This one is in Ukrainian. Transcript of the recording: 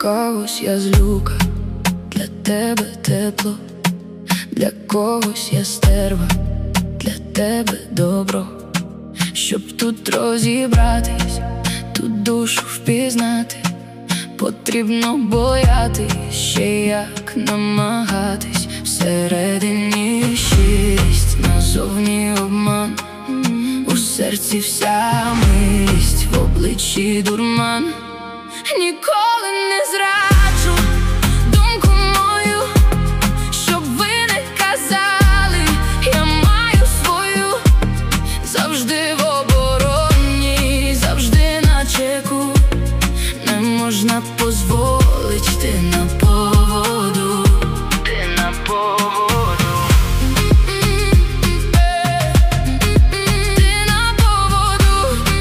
когось я злюка, для тебе тепло, для когось я стерва, для тебе добро. Щоб тут розібратись, тут душу впізнати, потрібно боятись, ще як намагатись. Всередині щирість, назовні обман, у серці вся милість, в обличчі дурман. Ніколи